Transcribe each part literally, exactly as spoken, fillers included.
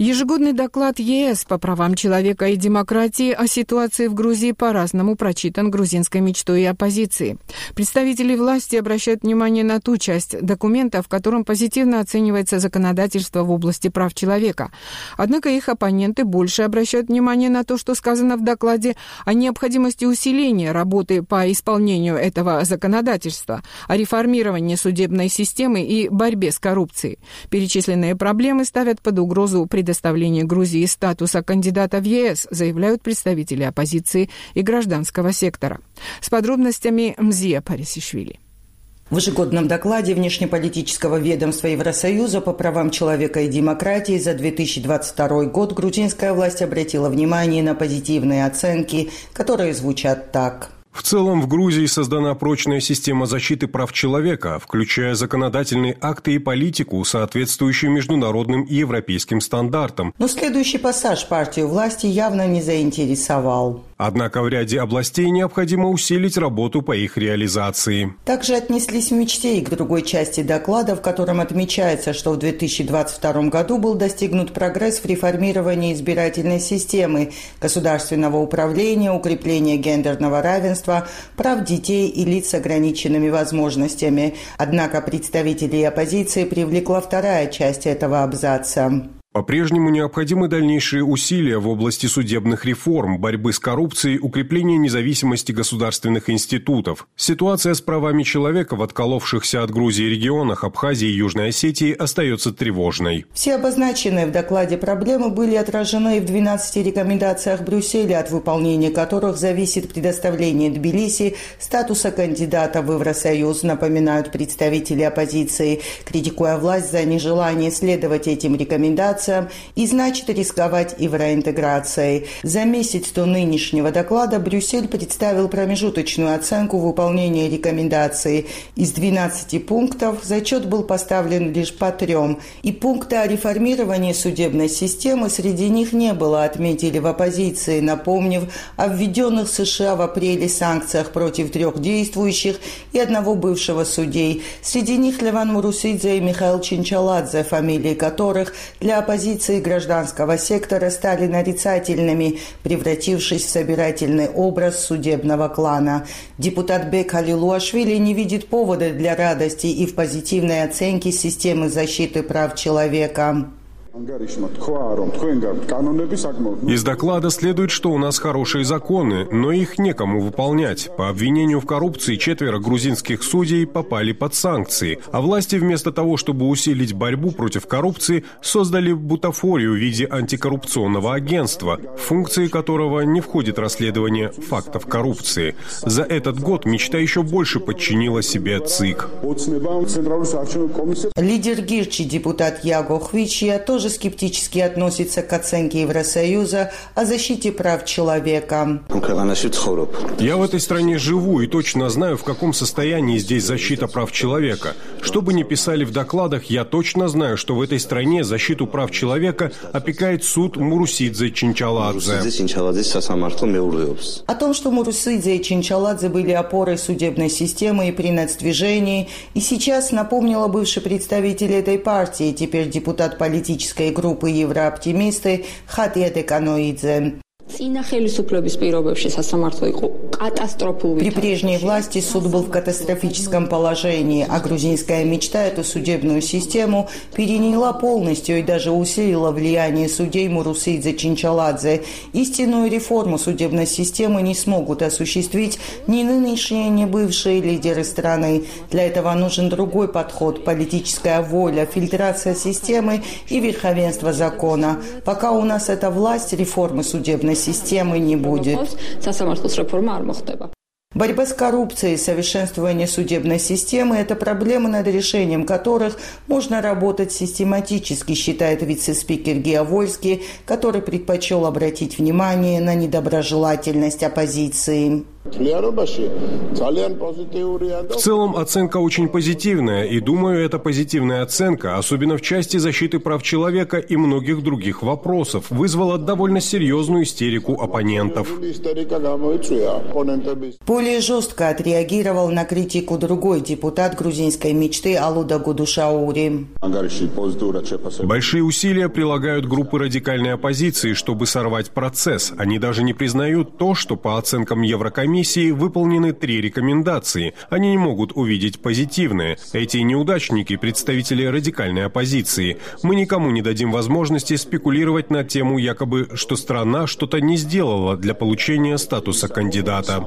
Ежегодный доклад ЕС по правам человека и демократии о ситуации в Грузии по-разному прочитан грузинской мечтой и оппозицией. Представители власти обращают внимание на ту часть документа, в котором позитивно оценивается законодательство в области прав человека. Однако их оппоненты больше обращают внимание на то, что сказано в докладе о необходимости усиления работы по исполнению этого законодательства, о реформировании судебной системы и борьбе с коррупцией. Перечисленные проблемы ставят под угрозу предоставление Грузии статуса кандидата в ЕС, заявляют представители оппозиции и гражданского сектора. С подробностями Мзия Парисишвили. В ежегодном докладе внешнеполитического ведомства Евросоюза по правам человека и демократии за две тысячи двадцать второй год грузинская власть обратила внимание на позитивные оценки, которые звучат так. В целом в Грузии создана прочная система защиты прав человека, включая законодательные акты и политику, соответствующую международным и европейским стандартам. Но следующий пассаж партию власти явно не заинтересовал. Однако в ряде областей необходимо усилить работу по их реализации. Также отнеслись в мечте и к другой части доклада, в котором отмечается, что в две тысячи двадцать втором году был достигнут прогресс в реформировании избирательной системы, государственного управления, укрепления гендерного равенства, прав детей и лиц с ограниченными возможностями. Однако представителей оппозиции привлекла вторая часть этого абзаца. По-прежнему необходимы дальнейшие усилия в области судебных реформ, борьбы с коррупцией, укрепления независимости государственных институтов. Ситуация с правами человека в отколовшихся от Грузии регионах Абхазии и Южной Осетии остается тревожной. Все обозначенные в докладе проблемы были отражены и в двенадцати рекомендациях Брюсселя, от выполнения которых зависит предоставление Тбилиси статуса кандидата в Евросоюз, напоминают представители оппозиции, критикуя власть за нежелание следовать этим рекомендациям и, значит, рисковать евроинтеграцией. За месяц до нынешнего доклада Брюссель представил промежуточную оценку выполнения рекомендаций. Из двенадцати пунктов зачет был поставлен лишь по трем. И пункта о реформировании судебной системы среди них не было, отметили в оппозиции, напомнив о введенных США в апреле санкциях против трех действующих и одного бывшего судей. Среди них Леван Мурусидзе и Михаил Чинчаладзе, фамилии которых для оппозиции позиции гражданского сектора стали нарицательными, превратившись в собирательный образ судебного клана. Депутат Бек Халилуашвили не видит повода для радости и в позитивной оценке системы защиты прав человека. Из доклада следует, что у нас хорошие законы, но их некому выполнять. По обвинению в коррупции четверо грузинских судей попали под санкции, а власти вместо того, чтобы усилить борьбу против коррупции, создали бутафорию в виде антикоррупционного агентства, в функции которого не входит расследование фактов коррупции. За этот год мечта еще больше подчинила себе ЦИК. Лидер Гирчи, депутат Яго Хвичья, тоже скептически относится к оценке Евросоюза о защите прав человека. Я в этой стране живу и точно знаю, в каком состоянии здесь защита прав человека. Что бы ни писали в докладах, я точно знаю, что в этой стране защиту прав человека опекает суд Мурусидзе Чинчаладзе. О том, что Мурусидзе и Чинчаладзе были опорой судебной системы и при нацдвижении, и сейчас напомнила бывший представитель этой партии, теперь депутат политической группы «Еврооптимисты» Хатия Деканоидзе. При прежней власти суд был в катастрофическом положении, а грузинская мечта эту судебную систему переняла полностью и даже усилила влияние судей Мурусидзе Чинчаладзе. Истинную реформу судебной системы не смогут осуществить ни нынешние, ни бывшие лидеры страны. Для этого нужен другой подход – политическая воля, фильтрация системы и верховенство закона. Пока у нас эта власть, реформы судебной системы не будет. Борьба с коррупцией и совершенствование судебной системы – это проблемы, над решением которых можно работать систематически, считает вице-спикер Гео Вольский, который предпочел обратить внимание на недоброжелательность оппозиции. В целом оценка очень позитивная, и думаю, эта позитивная оценка, особенно в части защиты прав человека и многих других вопросов, вызвала довольно серьезную истерику оппонентов. Более жестко отреагировал на критику другой депутат грузинской мечты Алуда Гудушаури. Большие усилия прилагают группы радикальной оппозиции, чтобы сорвать процесс. Они даже не признают то, что по оценкам Еврокомиссии выполнены три рекомендации. Они не могут увидеть позитивное. Эти неудачники – представители радикальной оппозиции. Мы никому не дадим возможности спекулировать на тему якобы, что страна что-то не сделала для получения статуса кандидата.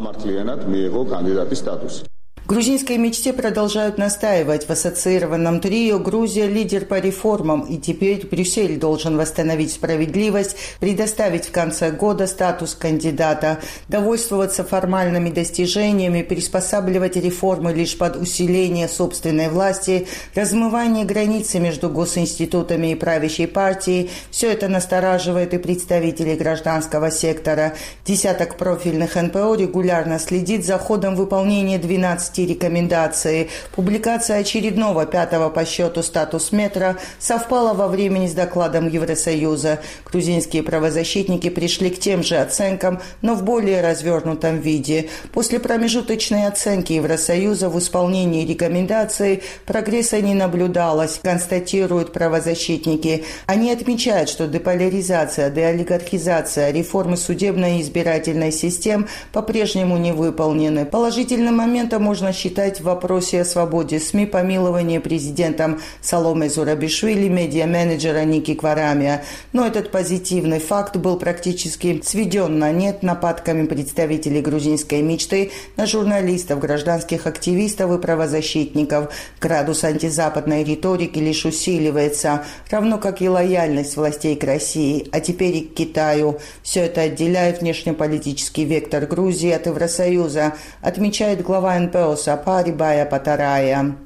В грузинской мечте продолжают настаивать. В ассоциированном трио Грузия – лидер по реформам, и теперь Брюссель должен восстановить справедливость, предоставить в конце года статус кандидата, довольствоваться формальными достижениями, приспосабливать реформы лишь под усиление собственной власти, размывание границы между госинститутами и правящей партией – все это настораживает и представителей гражданского сектора. Десяток профильных эн пэ о регулярно следит за ходом выполнения двенадцати рекомендаций. Публикация очередного пятого по счету статус-метра совпала во времени с докладом Евросоюза. Грузинские правозащитники пришли к тем же оценкам, но в более развернутом виде. После промежуточной оценки Евросоюза в исполнении рекомендаций прогресса не наблюдалось, констатируют правозащитники. Они отмечают, что деполяризация, деолигархизация, реформы судебной и избирательной систем по-прежнему не выполнены. Положительным моментом можно считать в вопросе о свободе СМИ помилование президентом Саломе Зурабишвили медиа-менеджера Ники Кварамия. Но этот позитивный факт был практически сведен на нет нападками представителей грузинской мечты на журналистов, гражданских активистов и правозащитников. Градус антизападной риторики лишь усиливается, равно как и лояльность властей к России, а теперь и к Китаю. Все это отделяет внешнеполитический вектор Грузии от Евросоюза, отмечает глава эн пэ о Сапари Бая Патарая.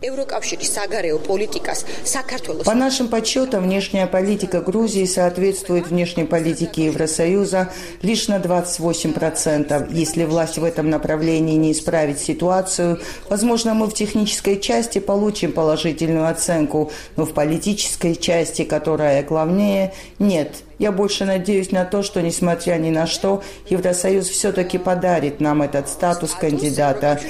По нашим подсчетам, внешняя политика Грузии соответствует внешней политике Евросоюза лишь на двадцать восемь процентов. Если власть в этом направлении не исправит ситуацию, возможно, мы в технической части получим положительную оценку, но в политической части, которая главнее, нет. Я больше надеюсь на то, что, несмотря ни на что, Евросоюз все-таки подарит нам этот статус кандидата.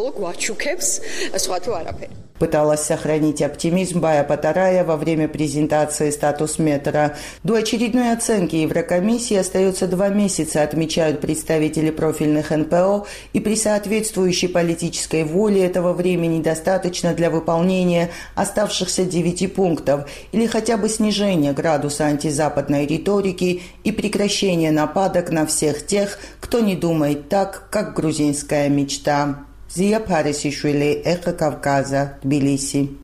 Пыталась сохранить оптимизм Бая Патарая во время презентации статус-метра. До очередной оценки Еврокомиссии остается два месяца, отмечают представители профильных эн пэ о, и при соответствующей политической воле этого времени достаточно для выполнения оставшихся девяти пунктов или хотя бы снижения градуса антизападной риторики и прекращения нападок на всех тех, кто не думает так, как грузинская мечта. Зия Парисишвили, Эхо Кавказа, Тбилиси.